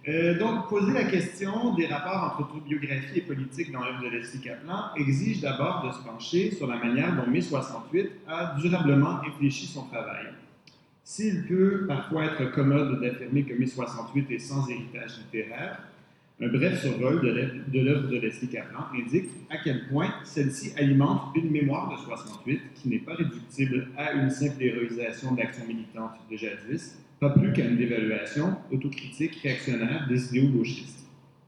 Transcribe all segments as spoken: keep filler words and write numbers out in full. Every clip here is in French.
Euh, donc, poser la question des rapports entre autobiographie et politique dans l'œuvre de Leslie Kaplan exige d'abord de se pencher sur la manière dont mai soixante-huit a durablement infléchi son travail. S'il peut parfois être commode d'affirmer que mai soixante-huit est sans héritage littéraire, un bref survol de l'œuvre de Leslie Kaplan indique à quel point celle-ci alimente une mémoire de soixante-huit qui n'est pas réductible à une simple héroïsation d'actions militantes de jadis, pas plus qu'à une dévaluation autocritique réactionnaire des idéaux gauchistes.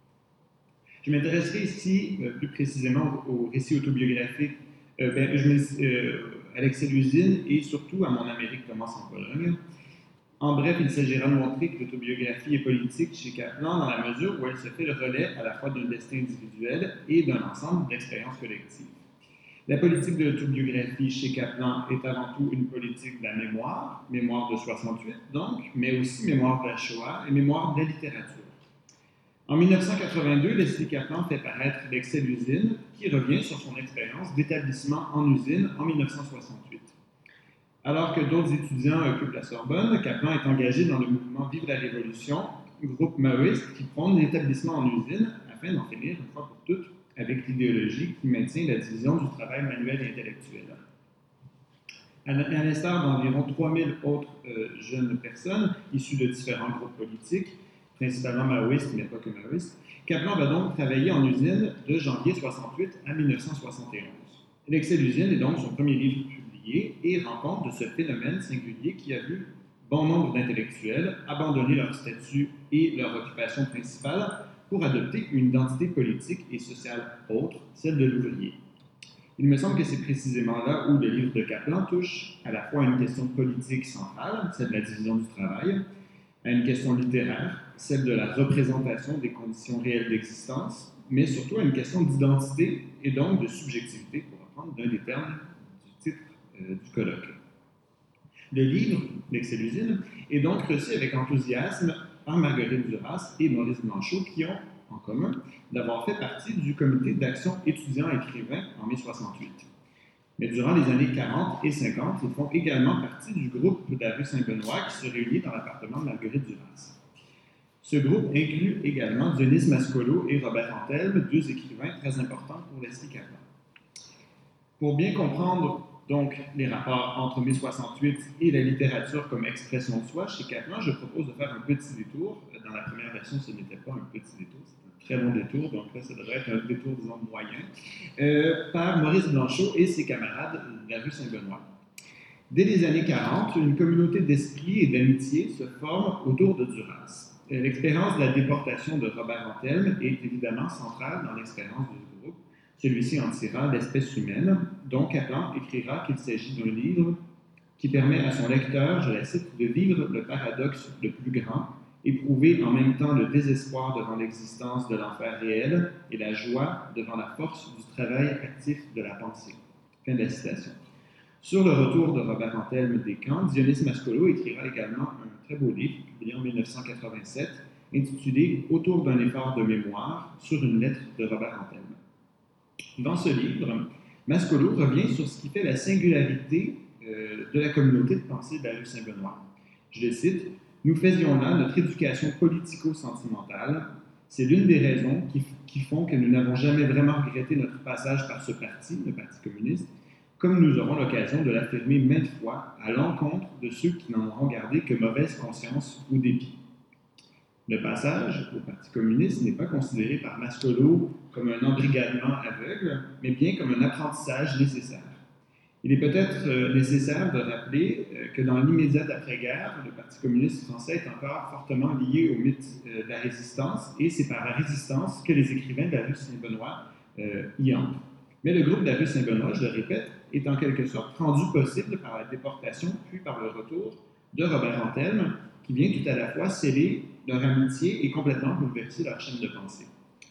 Je m'intéresserai ici euh, plus précisément au, au récit autobiographique euh, ben, je euh, Alexis Lusine et surtout à Mon Amérique commence en Pologne. En bref, il s'agira de montrer que l'autobiographie est politique chez Kaplan dans la mesure où elle se fait le relais à la fois d'un destin individuel et d'un ensemble d'expériences collectives. La politique de l'autobiographie chez Kaplan est avant tout une politique de la mémoire, mémoire de soixante-huit donc, mais aussi mémoire de la Shoah et mémoire de la littérature. En mille neuf cent quatre-vingt-deux, Leslie Kaplan fait paraître L'excès d'usine, qui revient sur son expérience d'établissement en usine en mille neuf cent soixante-huit. Alors que d'autres étudiants occupent la Sorbonne, Kaplan est engagé dans le mouvement Vive la Révolution, groupe maoïste qui prône l'établissement en usine afin d'en finir une fois pour toutes avec l'idéologie qui maintient la division du travail manuel et intellectuel. À l'instar d'environ trois mille autres euh, jeunes personnes issues de différents groupes politiques, principalement maoïstes, mais pas que maoïstes, Kaplan va donc travailler en usine de janvier soixante-huit à mille neuf cent soixante et onze. L'excès d'usine est donc son premier livre publié et rend compte de ce phénomène singulier qui a vu bon nombre d'intellectuels abandonner leur statut et leur occupation principale pour adopter une identité politique et sociale autre, celle de l'ouvrier. Il me semble que c'est précisément là où le livre de Kaplan touche à la fois à une question politique centrale, celle de la division du travail, à une question littéraire, celle de la représentation des conditions réelles d'existence, mais surtout à une question d'identité et donc de subjectivité, pour reprendre d'un des termes du titre euh, du colloque. Le livre, L'excès d'usine, est donc reçu avec enthousiasme par Marguerite Duras et Maurice Blanchot, qui ont en commun d'avoir fait partie du comité d'action étudiants-écrivains en mai soixante-huit. Mais durant les années quarante et cinquante, ils font également partie du groupe de la rue Saint-Benoît qui se réunit dans l'appartement de Marguerite Duras. Ce groupe inclut également Dionys Mascolo et Robert Antelme, deux écrivains très importants pour Leslie Kaplan. Pour bien comprendre donc les rapports entre mai soixante-huit et la littérature comme expression de soi, chez Kaplan, je propose de faire un petit détour. Dans la première version, ce n'était pas un petit détour, c'était un très long détour, donc là, ça devrait être un détour, disons, moyen, euh, par Maurice Blanchot et ses camarades de la rue Saint-Benoît. Dès les années quarante, une communauté d'esprit et d'amitié se forme autour de Duras. L'expérience de la déportation de Robert Antelme est évidemment centrale dans l'expérience du groupe. Celui-ci en tira l'espèce humaine, dont Kaplan écrira qu'il s'agit d'un livre qui permet à son lecteur, je la cite, de vivre le paradoxe le plus grand, éprouver en même temps le désespoir devant l'existence de l'enfer réel et la joie devant la force du travail actif de la pensée. Fin de la citation. Sur le retour de Robert Antelme des camps, Dionys Mascolo écrira également un très beau livre, publié en mille neuf cent quatre-vingt-sept, intitulé « Autour d'un effort de mémoire » sur une lettre de Robert Antelme. Dans ce livre, Mascolo revient sur ce qui fait la singularité euh, de la communauté de pensée de la rue Saint-Benoît. Je le cite, « Nous faisions là notre éducation politico-sentimentale. C'est l'une des raisons qui, qui font que nous n'avons jamais vraiment regretté notre passage par ce parti, le Parti communiste, comme nous aurons l'occasion de l'affirmer maintes fois à l'encontre de ceux qui n'en auront gardé que mauvaise conscience ou dépit. Le passage au Parti communiste n'est pas considéré par Mascolo comme un embrigadement aveugle, mais bien comme un apprentissage nécessaire. Il est peut-être euh, nécessaire de rappeler euh, que dans l'immédiate après-guerre, le Parti communiste français est encore fortement lié au mythe euh, de la résistance, et c'est par la résistance que les écrivains de la rue Saint-Benoît euh, y entrent. Mais le groupe de la rue Saint-Benoît, je le répète, est en quelque sorte rendu possible par la déportation, puis par le retour de Robert Antelme, qui vient tout à la fois sceller leur amitié et complètement bouleverser leur chaîne de pensée.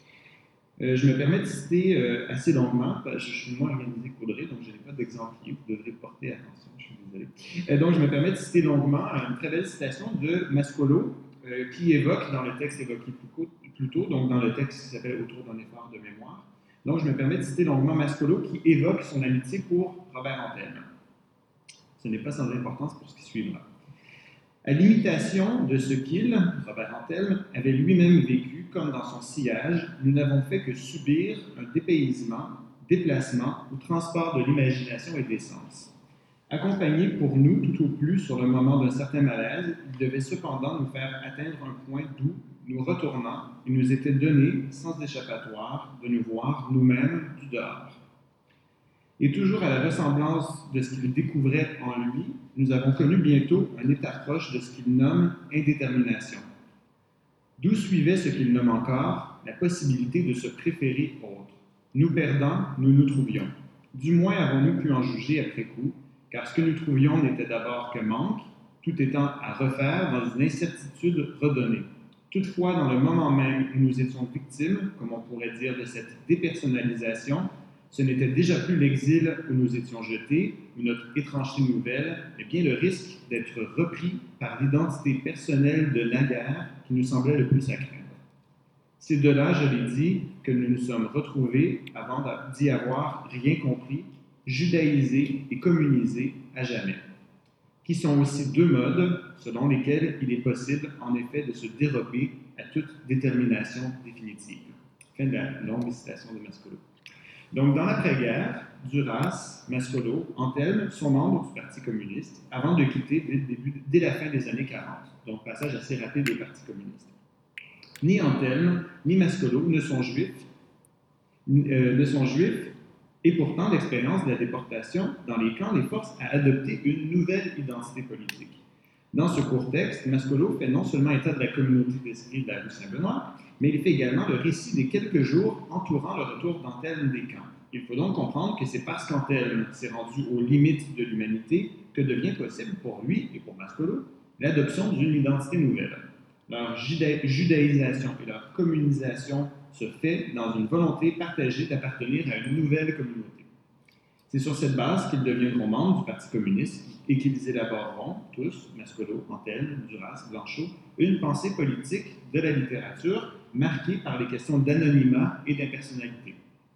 Euh, je me permets de citer euh, assez longuement, je, je suis moins organisé qu'Audrey, donc je n'ai pas d'exemplier, vous devrez porter attention, je suis désolé. Euh, donc je me permets de citer longuement une très belle citation de Mascolo, euh, qui évoque dans le texte évoqué plus, plus tôt, donc dans le texte qui s'appelle « Autour d'un effort de mémoire », donc je me permets de citer longuement Mascolo qui évoque son amitié pour Robert Antelme. Ce n'est pas sans importance pour ce qui suivra. À l'imitation de ce qu'il, Robert Antelme, avait lui-même vécu comme dans son sillage, nous n'avons fait que subir un dépaysement, déplacement ou transport de l'imagination et des sens. Accompagné pour nous tout au plus sur le moment d'un certain malaise, il devait cependant nous faire atteindre un point d'où, nous retournant, il nous était donné, sans échappatoire, de nous voir nous-mêmes du dehors. Et toujours à la ressemblance de ce qu'il découvrait en lui, nous avons connu bientôt un état proche de ce qu'il nomme indétermination. D'où suivait ce qu'il nomme encore la possibilité de se préférer autre. Nous perdant, nous nous trouvions. Du moins avons-nous pu en juger après coup, car ce que nous trouvions n'était d'abord que manque, tout étant à refaire dans une incertitude redonnée. Toutefois, dans le moment même où nous étions victimes, comme on pourrait dire, de cette dépersonnalisation, ce n'était déjà plus l'exil où nous étions jetés, ou notre étrangeté nouvelle, mais bien le risque d'être repris par l'identité personnelle de naguère qui nous semblait le plus à craindre. C'est de là, je l'ai dit, que nous nous sommes retrouvés avant d'y avoir rien compris, judaïsés et communisés à jamais, qui sont aussi deux modes selon lesquels il est possible, en effet, de se dérober à toute détermination définitive. Fin de la longue citation de Mascolo. Donc, dans l'après-guerre, Duras, Mascolo, Antelme sont membres du Parti communiste avant de quitter dès, le début, dès la fin des années quarante. Donc, passage assez rapide du Parti communiste. Ni Antelme, ni Mascolo ne sont juifs, euh, ne sont juifs, et pourtant l'expérience de la déportation dans les camps les force à adopter une nouvelle identité politique. Dans ce court texte, Mascolo fait non seulement état de la communauté d'esprit de la rue Saint-Benoît, mais il fait également le récit des quelques jours entourant le retour d'Antelme des camps. Il faut donc comprendre que c'est parce qu'Antelme s'est rendu aux limites de l'humanité que devient possible pour lui et pour Mascolo l'adoption d'une identité nouvelle. Leur juda- judaïsation et leur communisation se fait dans une volonté partagée d'appartenir à une nouvelle communauté. C'est sur cette base qu'ils deviendront membres du Parti communiste et qu'ils élaboreront, tous, Mascolo, Antelme, Duras, Blanchot, une pensée politique de la littérature marquée par les questions d'anonymat et d'impersonnalité.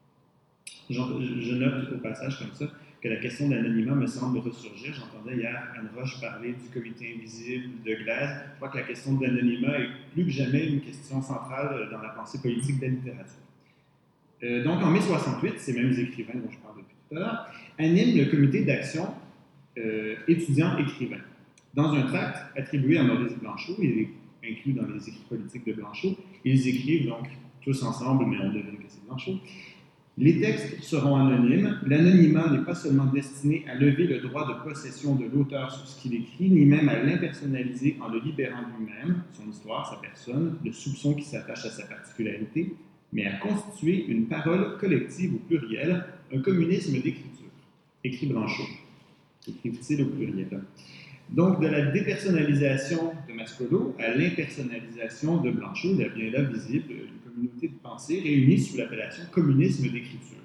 Je note au passage comme ça que la question d'anonymat me semble ressurgir. J'entendais hier Anne Roche parler du comité invisible de Glaise. Je crois que la question d'anonymat est plus que jamais une question centrale dans la pensée politique de la littérature. Euh, donc, en mai soixante-huit, ces mêmes écrivains dont je parle depuis tout à l'heure animent le comité d'action euh, étudiant-écrivain. Dans un tract attribué à Maurice Blanchot, il est inclus dans les écrits politiques de Blanchot, ils écrivent donc tous ensemble, mais on devine que c'est Blanchot. Les textes seront anonymes. L'anonymat n'est pas seulement destiné à lever le droit de possession de l'auteur sur ce qu'il écrit, ni même à l'impersonnaliser en le libérant lui-même, son histoire, sa personne, le soupçon qui s'attache à sa particularité, mais à constituer une parole collective au pluriel, un communisme d'écriture. Écrit Blanchot. Écrivent-ils au pluriel. Donc, de la dépersonnalisation de Mascolo à l'impersonnalisation de Blanchot, il y a bien là visible une communauté de pensée réunie sous l'appellation communisme d'écriture.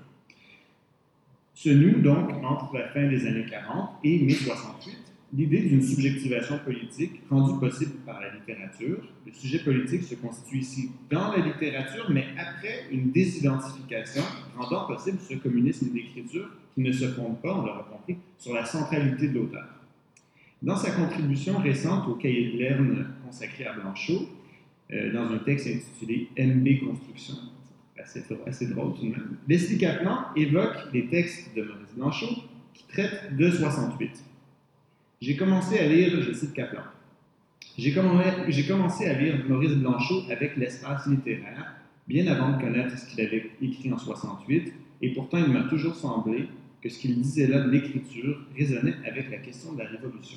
Se noue donc, entre la fin des années quarante et mai soixante-huit, l'idée d'une subjectivation politique rendue possible par la littérature. Le sujet politique se constitue ici dans la littérature, mais après une désidentification rendant possible ce communisme d'écriture qui ne se fonde pas, on l'aura compris, sur la centralité de l'auteur. Dans sa contribution récente au cahier de Lerne consacré à Blanchot, euh, dans un texte intitulé M B Construction, assez, assez drôle tout de même, Leslie Kaplan évoque les textes de Maurice Blanchot qui traitent de soixante-huit. J'ai commencé à lire, je cite Kaplan, j'ai commencé, j'ai commencé à lire Maurice Blanchot avec l'espace littéraire, bien avant de connaître ce qu'il avait écrit en soixante-huit, et pourtant il m'a toujours semblé que ce qu'il disait là de l'écriture résonnait avec la question de la Révolution.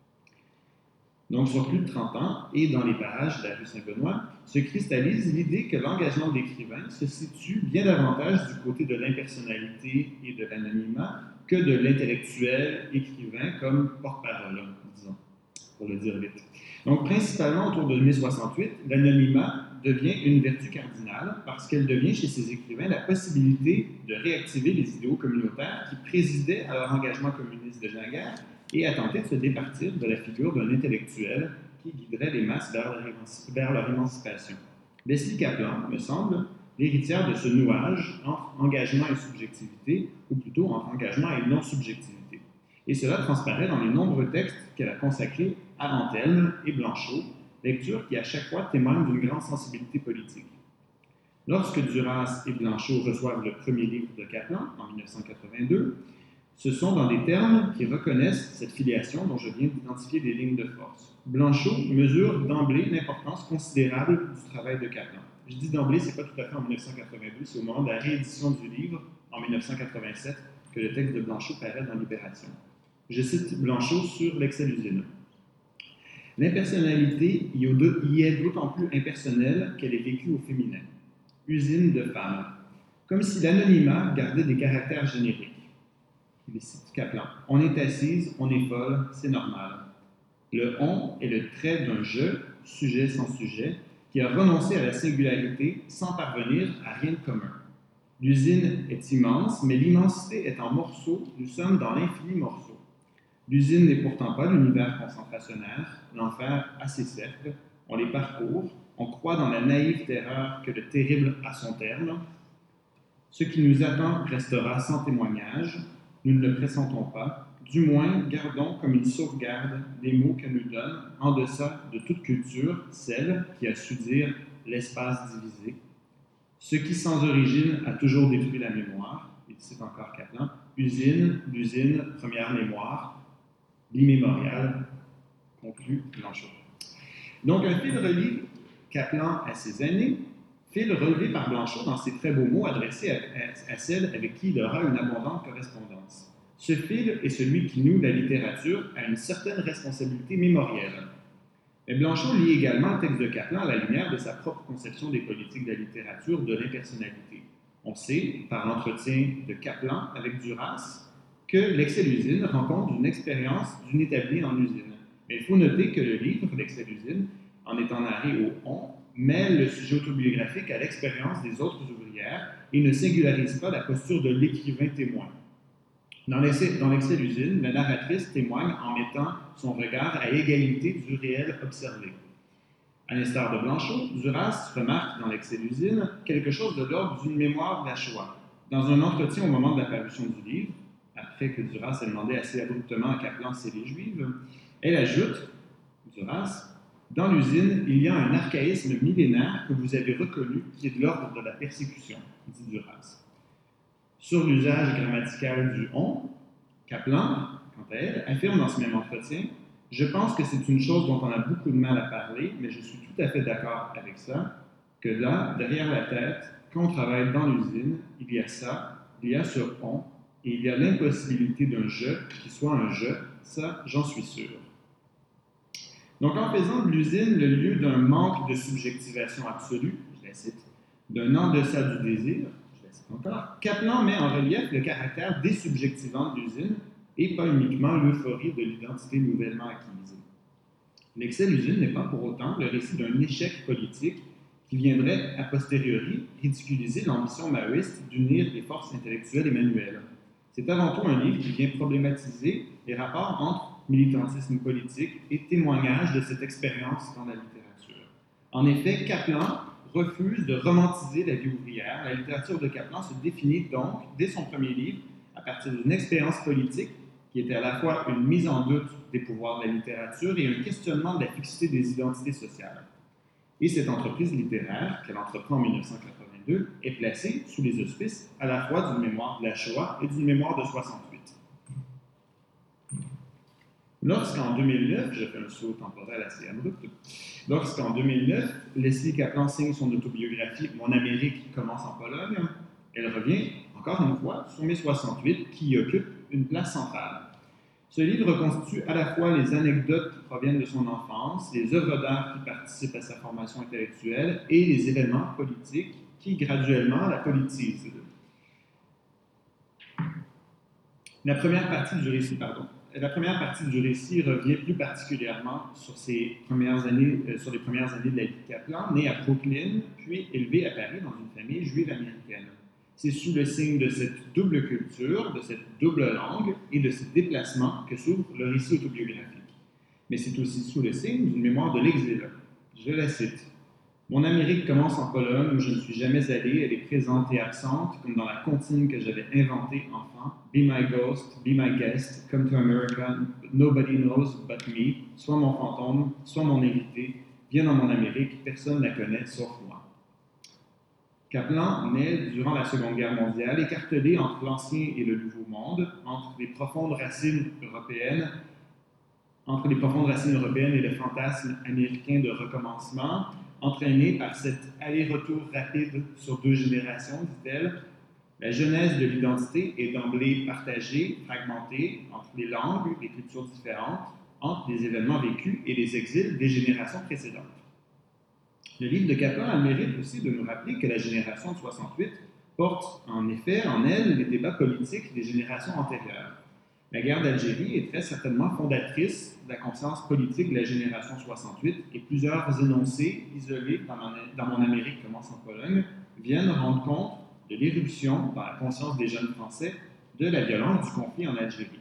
Donc, sur plus de trente ans, et dans les parages de la rue Saint-Benoît, se cristallise l'idée que l'engagement d'écrivain se situe bien davantage du côté de l'impersonnalité et de l'anonymat que de l'intellectuel écrivain comme porte-parole, disons, pour le dire vite. Donc, principalement autour de mai soixante-huit, l'anonymat devient une vertu cardinale parce qu'elle devient chez ces écrivains la possibilité de réactiver les idéaux communautaires qui présidaient à leur engagement communiste de naguère et à tenter de se départir de la figure d'un intellectuel qui guiderait les masses vers leur, émanci- vers leur émancipation. Leslie Kaplan, me semble, l'héritière de ce nouage entre engagement et subjectivité, ou plutôt entre engagement et non-subjectivité. Et cela transparaît dans les nombreux textes qu'elle a consacrés Arentelme et Blanchot, lecture qui à chaque fois témoigne d'une grande sensibilité politique. Lorsque Duras et Blanchot reçoivent le premier livre de Kaplan, en mille neuf cent quatre-vingt-deux, ce sont dans des termes qui reconnaissent cette filiation dont je viens d'identifier des lignes de force. Blanchot mesure d'emblée l'importance considérable du travail de Kaplan. Je dis d'emblée, ce n'est pas tout à fait en mille neuf cent quatre-vingt-deux, c'est au moment de la réédition du livre, en mille neuf cent quatre-vingt-sept, que le texte de Blanchot paraît dans Libération. Je cite Blanchot sur l'excel-usine. L'impersonnalité y est d'autant plus impersonnelle qu'elle est vécue au féminin. Usine de femmes. Comme si l'anonymat gardait des caractères génériques. Il cite Kaplan. On est assise, on est folle, c'est normal. Le on est le trait d'un je, sujet sans sujet, qui a renoncé à la singularité sans parvenir à rien de commun. L'usine est immense, mais l'immensité est en morceaux, nous sommes dans l'infini morceau. L'usine n'est pourtant pas l'univers concentrationnaire, l'enfer a ses cercles, on les parcourt, on croit dans la naïve terreur que le terrible a son terme. Ce qui nous attend restera sans témoignage, nous ne le pressentons pas, du moins gardons comme une sauvegarde les mots que nous donne, en deçà de toute culture, celle qui a su dire l'espace divisé. Ce qui sans origine a toujours détruit la mémoire, il cite encore Kaplan, usine, l'usine, première mémoire, l'immémorial, conclut Blanchot. Donc un fil relie Kaplan à ses années, fil relevé par Blanchot dans ses très beaux mots adressés à, à, à celles avec qui il aura une abondante correspondance. Ce fil est celui qui noue la littérature à une certaine responsabilité mémorielle. Mais Blanchot lit également le texte de Kaplan à la lumière de sa propre conception des politiques de la littérature, de l'impersonnalité. On sait, par l'entretien de Kaplan avec Duras, que l'excel-usine rencontre une expérience d'une établie en usine. Mais il faut noter que le livre, l'excel-usine, en étant narré au « on », mêle le sujet autobiographique à l'expérience des autres ouvrières et ne singularise pas la posture de l'écrivain témoin. Dans l'excel-usine, la narratrice témoigne en mettant son regard à égalité du réel observé. À l'instar de Blanchot, Duras remarque dans l'excel-usine quelque chose de l'ordre d'une mémoire de la Shoah. Dans un entretien au moment de la parution du livre, après que Duras ait demandé assez abruptement à Kaplan si elle est juive, elle ajoute, Duras, dans l'usine, il y a un archaïsme millénaire que vous avez reconnu qui est de l'ordre de la persécution, dit Duras. Sur l'usage grammatical du « on », Kaplan, quant à elle, affirme dans ce même entretien « Je pense que c'est une chose dont on a beaucoup de mal à parler, mais je suis tout à fait d'accord avec ça, que là, derrière la tête, quand on travaille dans l'usine, il y a ça, il y a ce « on », et il y a l'impossibilité d'un « je » qui soit un « je », ça, j'en suis sûr. » Donc, en faisant de l'usine le lieu d'un manque de subjectivation absolue, je la cite, d'un en-deçà du désir, je la cite encore, Kaplan met en relief le caractère désubjectivant de l'usine et pas uniquement l'euphorie de l'identité nouvellement acquise. L'excel-usine n'est pas pour autant le récit d'un échec politique qui viendrait a posteriori ridiculiser l'ambition maoïste d'unir les forces intellectuelles et manuelles. C'est avant tout un livre qui vient problématiser les rapports entre militantisme politique et témoignage de cette expérience dans la littérature. En effet, Kaplan refuse de romantiser la vie ouvrière. La littérature de Kaplan se définit donc, dès son premier livre, à partir d'une expérience politique qui était à la fois une mise en doute des pouvoirs de la littérature et un questionnement de la fixité des identités sociales. Et cette entreprise littéraire, qu'elle entreprend en mille neuf cent quatre-vingt-deux, est placée sous les auspices à la fois d'une mémoire de la Shoah et d'une mémoire de soixante-huit. Lorsqu'en deux mille neuf, je fais un saut temporel assez abrupt, lorsqu'en deux mille neuf, Leslie Kaplan signe son autobiographie « Mon Amérique commence en Pologne », elle revient, encore une fois, sur mai soixante-huit, qui y occupe une place centrale. Ce livre reconstitue à la fois les anecdotes qui proviennent de son enfance, les œuvres d'art qui participent à sa formation intellectuelle et les événements politiques qui, graduellement, la politisent. La première partie du récit, pardon, La première partie du récit revient plus particulièrement sur, ses premières années, euh, sur les premières années de la vie de Kaplan, né à Brooklyn, puis élevé à Paris dans une famille juive américaine. C'est sous le signe de cette double culture, de cette double langue et de ces déplacements que s'ouvre le récit autobiographique. Mais c'est aussi sous le signe d'une mémoire de l'exil. Je la cite. Mon Amérique commence en Pologne où je ne suis jamais allé, elle est présente et absente, comme dans la comptine que j'avais inventée enfant. Be my ghost, be my guest, come to America, nobody knows but me. Soit mon fantôme, soit mon invité, viens dans mon Amérique, personne ne la connaît sauf moi. Kaplan naît durant la Seconde Guerre mondiale, écartelé entre l'Ancien et le Nouveau Monde, entre les profondes racines européennes, entre les profondes racines européennes et le fantasme américain de recommencement, entraîné par cet aller-retour rapide sur deux générations, dit-elle. La genèse de l'identité est d'emblée partagée, fragmentée entre les langues, les cultures différentes, entre les événements vécus et les exils des générations précédentes. Le livre de Kaplan a le mérite aussi de nous rappeler que la génération de soixante-huit porte en effet en elle les débats politiques des générations antérieures. La guerre d'Algérie est très certainement fondatrice de la conscience politique de la génération soixante-huit et plusieurs énoncés isolés dans mon, dans mon Amérique commence en Pologne viennent rendre compte de l'éruption dans la conscience des jeunes Français de la violence du conflit en Algérie.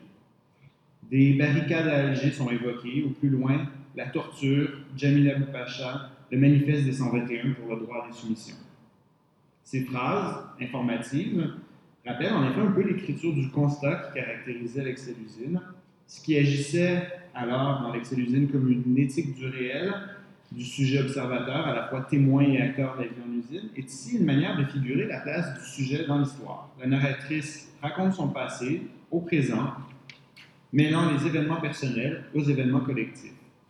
Des barricades à Alger sont évoquées, au plus loin, la torture, Jamil Abou Pacha, le manifeste des cent vingt et un pour le droit à la soumission. Ces phrases informatives rappellent en effet un peu l'écriture du constat qui caractérisait l'excel-usine, ce qui agissait alors dans l'excel-usine comme une éthique du réel, du sujet observateur, à la fois témoin et acteur de la vie en usine, est ici une manière de figurer la place du sujet dans l'histoire. La narratrice raconte son passé au présent, mêlant les événements personnels aux événements collectifs.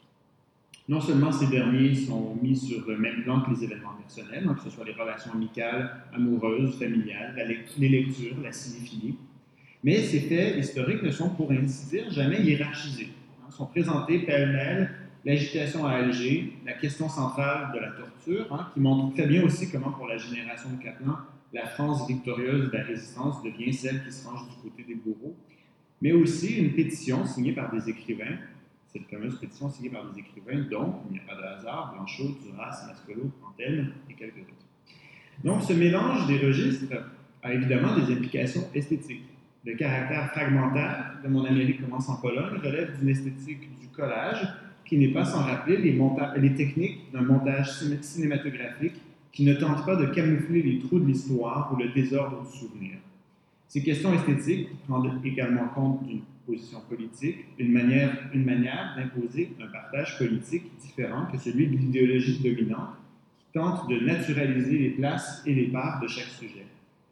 Non seulement ces derniers sont mis sur le même plan que les événements personnels, donc que ce soit les relations amicales, amoureuses, familiales, la lect- les lectures, la cinéphilie, mais ces faits historiques ne sont pour ainsi dire jamais hiérarchisés. Ils sont présentés pêle-mêle, l'agitation à Alger, la question centrale de la torture, hein, qui montre très bien aussi comment pour la génération de Kaplan, la France victorieuse de la résistance devient celle qui se range du côté des bourreaux, mais aussi une pétition signée par des écrivains, cette fameuse pétition signée par des écrivains dont, il n'y a pas de hasard, Blanchot, Duras, Mascolo, Antelme et quelques autres. Donc ce mélange des registres a évidemment des implications esthétiques. Le caractère fragmentaire de Mon Amérique commence en Pologne relève d'une esthétique du collage qui n'est pas sans rappeler les, monta- les techniques d'un montage cinématographique qui ne tente pas de camoufler les trous de l'histoire ou le désordre du souvenir. Ces questions esthétiques rendent également compte d'une position politique, une manière, une manière d'imposer un partage politique différent que celui de l'idéologie dominante qui tente de naturaliser les places et les parts de chaque sujet.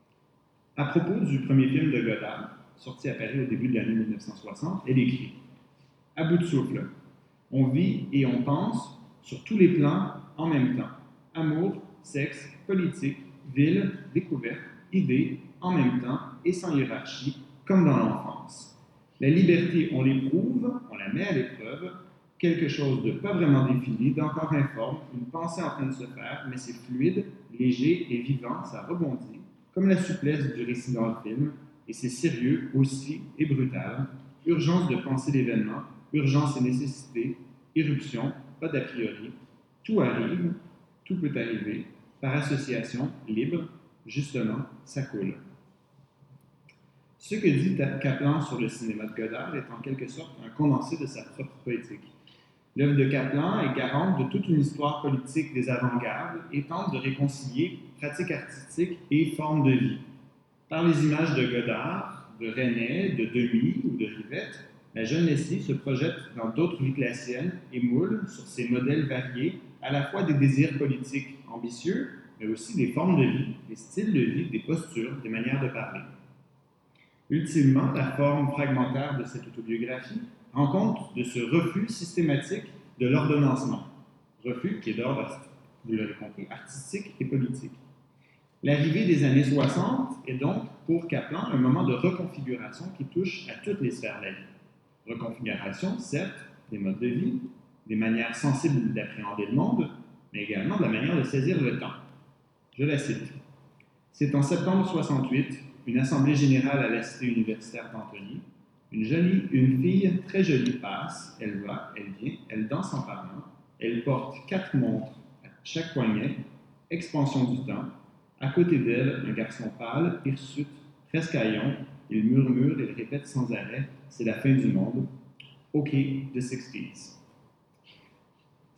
À propos du premier film de Godard, sorti à Paris au début de l'année mille neuf cent soixante, elle écrit « À bout de souffle, on vit et on pense sur tous les plans en même temps. Amour, sexe, politique, ville, découverte, idées, en même temps et sans hiérarchie, comme dans l'enfance. La liberté, on l'éprouve, on la met à l'épreuve, quelque chose de pas vraiment défini, d'encore informe, une pensée en train de se faire, mais c'est fluide, léger et vivant, ça rebondit, comme la souplesse du récit dans le film, et c'est sérieux aussi et brutal. Urgence de penser l'événement, urgence et nécessité, éruption, pas d'a priori, tout arrive, tout peut arriver, par association, libre, justement, ça coule. Ce que dit Kaplan sur le cinéma de Godard est en quelque sorte un condensé de sa propre poétique. L'œuvre de Kaplan est garante de toute une histoire politique des avant-gardes et tente de réconcilier pratique artistique et forme de vie. Par les images de Godard, de René, de Demy ou de Rivette, la jeune Leslie se projette dans d'autres vies classiennes et moule sur ces modèles variés à la fois des désirs politiques ambitieux, mais aussi des formes de vie, des styles de vie, des postures, des manières de parler. Ultimement, la forme fragmentaire de cette autobiographie rend compte de ce refus systématique de l'ordonnancement, refus qui est d'ordre, vous l'aurez compris, artistique et politique. L'arrivée des années soixante est donc, pour Kaplan, un moment de reconfiguration qui touche à toutes les sphères de la vie. Reconfiguration, certes, des modes de vie, des manières sensibles d'appréhender le monde, mais également de la manière de saisir le temps. Je la cite. C'est en septembre soixante-huit, une assemblée générale à la cité universitaire d'Antony. Une, jolie, une fille très jolie passe, elle va, elle vient, elle danse en parlant, elle porte quatre montres à chaque poignet, expansion du temps. À côté d'elle, un garçon pâle, hirsute, presque haillon, il murmure, il répète sans arrêt, c'est la fin du monde. OK, the sixties.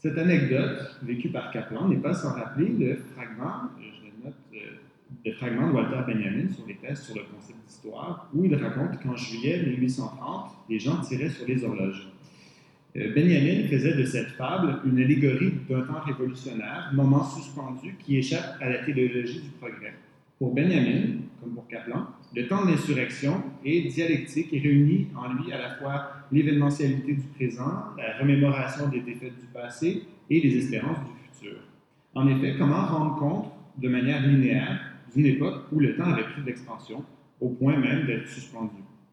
Cette anecdote, vécue par Kaplan, n'est pas sans rappeler le fragment, je le note, le fragment de Walter Benjamin sur les thèses sur le concept d'histoire, où il raconte qu'en juillet mille huit cent trente, les gens tiraient sur les horloges. Benjamin faisait de cette fable une allégorie d'un temps révolutionnaire, moment suspendu qui échappe à la téléologie du progrès. Pour Benjamin, comme pour Kaplan, le temps de l'insurrection est dialectique et réunit en lui à la fois l'événementialité du présent, la remémoration des défaites du passé et les espérances du futur. En effet, comment rendre compte de manière linéaire d'une époque où le temps avait pris de l'expansion, au point même d'être suspendu?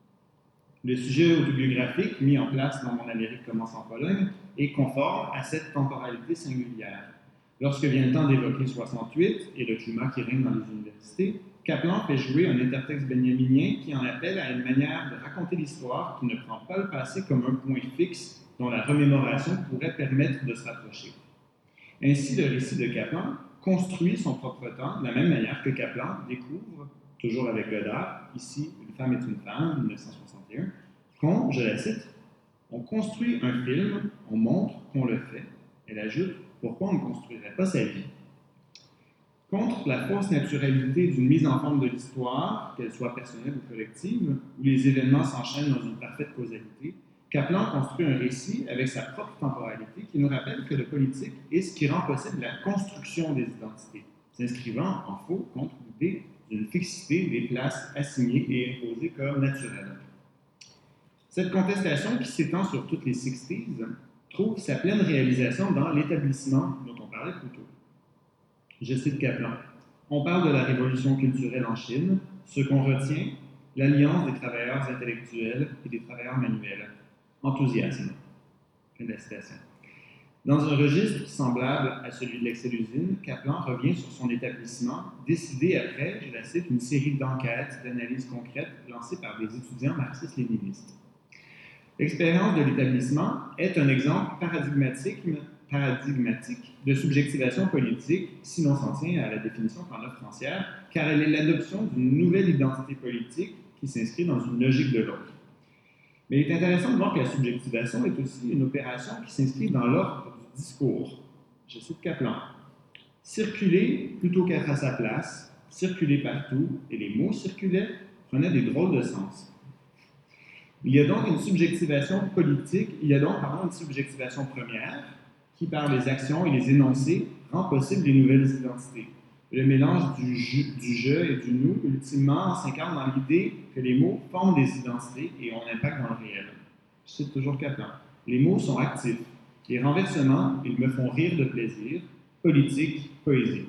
Le sujet autobiographique mis en place dans Mon Amérique commence en Pologne est conforme à cette temporalité singulière. Lorsque vient le temps d'évoquer soixante-huit et le climat qui règne dans les universités, Kaplan fait jouer un intertexte benjaminien qui en appelle à une manière de raconter l'histoire qui ne prend pas le passé comme un point fixe dont la remémoration pourrait permettre de se rapprocher. Ainsi, le récit de Kaplan construit son propre temps de la même manière que Kaplan découvre, toujours avec Godard, ici Une femme est une femme, mille neuf cent soixante et un, qu'on, je la cite, on construit un film, on montre qu'on le fait. Elle ajoute, pourquoi on ne construirait pas sa vie? Contre la fausse naturalité d'une mise en forme de l'histoire, qu'elle soit personnelle ou collective, où les événements s'enchaînent dans une parfaite causalité, Kaplan construit un récit avec sa propre temporalité qui nous rappelle que le politique est ce qui rend possible la construction des identités, s'inscrivant en faux contre l'idée d'une fixité des places assignées et imposées comme naturelles. Cette contestation, qui s'étend sur toutes les sixties, trouve sa pleine réalisation dans l'établissement dont on parlait plus tôt. Je cite Kaplan. On parle de la révolution culturelle en Chine. Ce qu'on retient, l'alliance des travailleurs intellectuels et des travailleurs manuels. Enthousiasme. Fin de la citation. Dans un registre semblable à celui de l'excès-usine, Kaplan revient sur son établissement, décidé après, je la cite, une série d'enquêtes, d'analyses concrètes lancées par des étudiants marxistes-léninistes. L'expérience de l'établissement est un exemple paradigmatique, paradigmatique de subjectivation politique, si l'on s'en tient à la définition qu'en offre Rancière, car elle est l'adoption d'une nouvelle identité politique qui s'inscrit dans une logique de l'autre. Mais il est intéressant de voir que la subjectivation est aussi une opération qui s'inscrit dans l'ordre du discours. Je cite Kaplan. Circuler plutôt qu'être à sa place, circuler partout, et les mots circulaient prenaient des drôles de sens. Il y a donc une subjectivation politique, il y a donc pardon, une subjectivation première qui, par les actions et les énoncés, rend possible les nouvelles identités. Le mélange du je, du je et du nous, ultimement, s'incarne dans l'idée que les mots forment des identités et ont un impact dans le réel. Je cite toujours Kaplan. Les mots sont actifs. Les renversements, ils me font rire de plaisir. Politique, poésie.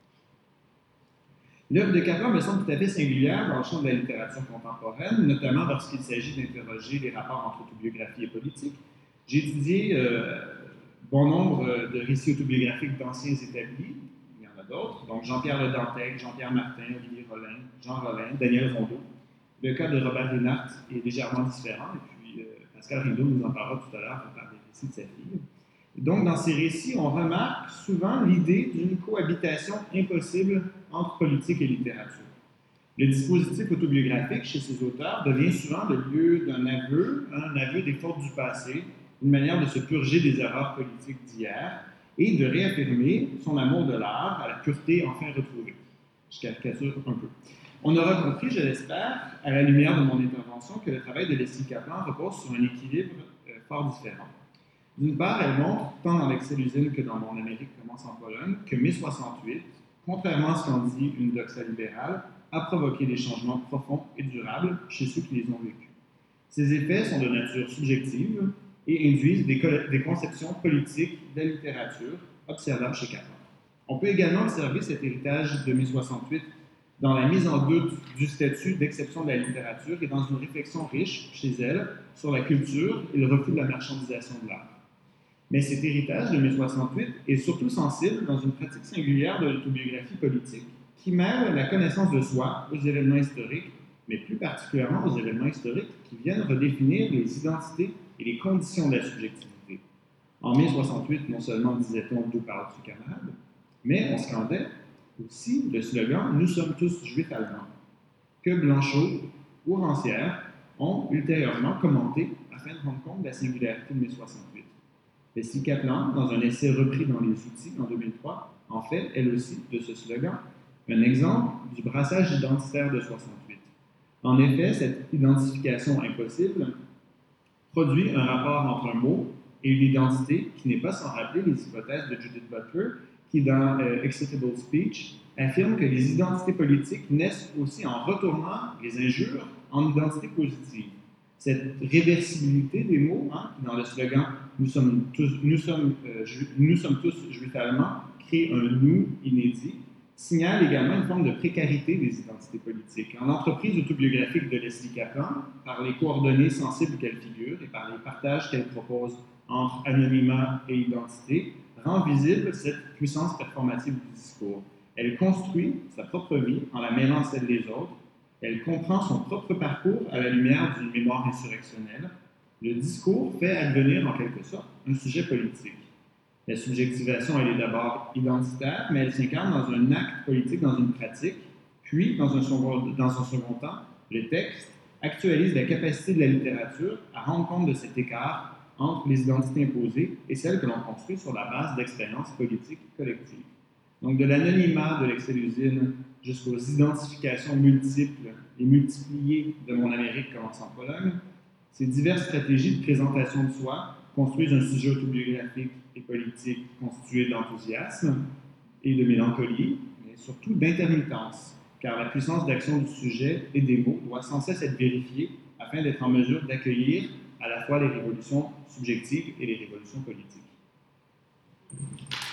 L'œuvre de Kaplan me semble tout à fait singulière dans le champ de la littérature contemporaine, notamment lorsqu'il s'agit d'interroger les rapports entre autobiographie et politique. J'ai étudié euh, bon nombre de récits autobiographiques d'anciens établis, il y en a d'autres, donc Jean-Pierre Le Dantec, Jean-Pierre Martin, Olivier Rollin, Jean Rollin, Daniel Rondeau. Le cas de Robert Reinhardt est légèrement différent, et puis euh, Pascal Rideau nous en parlera tout à l'heure par des récits de sa fille. Donc, dans ces récits, on remarque souvent l'idée d'une cohabitation impossible entre politique et littérature. Le dispositif autobiographique chez ces auteurs devient souvent le lieu d'un aveu, un aveu des fautes du passé, une manière de se purger des erreurs politiques d'hier et de réaffirmer son amour de l'art à la pureté enfin retrouvée. Je caricature un peu. On aura compris, je l'espère, à la lumière de mon intervention, que le travail de Leslie Kaplan repose sur un équilibre euh, fort différent. D'une part, elle montre, tant dans l'excès-usine que dans Mon Amérique commence en Pologne, que mai soixante-huit, contrairement à ce qu'en dit une doxa libérale, a provoqué des changements profonds et durables chez ceux qui les ont vécus. Ces effets sont de nature subjective et induisent des, des conceptions politiques de la littérature observables chez Kaplan. On peut également observer cet héritage de mai soixante-huit dans la mise en doute du statut d'exception de la littérature et dans une réflexion riche, chez elle, sur la culture et le refus de la marchandisation de l'art. Mais cet héritage de mai soixante-huit est surtout sensible dans une pratique singulière de l'autobiographie politique qui mêle la connaissance de soi aux événements historiques, mais plus particulièrement aux événements historiques qui viennent redéfinir les identités et les conditions de la subjectivité. En mai soixante-huit, non seulement disait-on « D'où parles-tu, camarade ?», mais on scandait aussi le slogan « Nous sommes tous juifs allemands », que Blanchot ou Rancière ont ultérieurement commenté afin de rendre compte de la singularité de mai soixante-huit. Leslie Kaplan, dans un essai repris dans Les Outils en deux mille trois, en fait, elle aussi, de ce slogan, un exemple du brassage identitaire de soixante-huit. En effet, cette identification impossible produit un rapport entre un mot et une identité qui n'est pas sans rappeler les hypothèses de Judith Butler, qui, dans euh, Excitable Speech, affirme que les identités politiques naissent aussi en retournant les injures en identités positives. Cette réversibilité des mots, hein, qui dans le slogan « Nous sommes tous, nous sommes, euh, ju nous sommes tous juifs allemands » crée un « nous » inédit, signale également une forme de précarité des identités politiques. En l'entreprise autobiographique de Leslie Kaplan, par les coordonnées sensibles qu'elle figure et par les partages qu'elle propose entre anonymat et identité, rend visible cette puissance performative du discours. Elle construit sa propre vie en la mêlant à celle des autres. Elle comprend son propre parcours à la lumière d'une mémoire insurrectionnelle. Le discours fait advenir en quelque sorte un sujet politique. La subjectivation, elle est d'abord identitaire, mais elle s'incarne dans un acte politique, dans une pratique, puis, dans un second, dans un second temps, le texte actualise la capacité de la littérature à rendre compte de cet écart entre les identités imposées et celles que l'on construit sur la base d'expériences politiques collectives. Donc, de l'anonymat de l'excès-usine jusqu'aux identifications multiples et multipliées de Mon Amérique commence en Pologne, ces diverses stratégies de présentation de soi construisent un sujet autobiographique et politique constitué d'enthousiasme et de mélancolie, mais surtout d'intermittence, car la puissance d'action du sujet et des mots doit sans cesse être vérifiée afin d'être en mesure d'accueillir à la fois les révolutions subjectives et les révolutions politiques.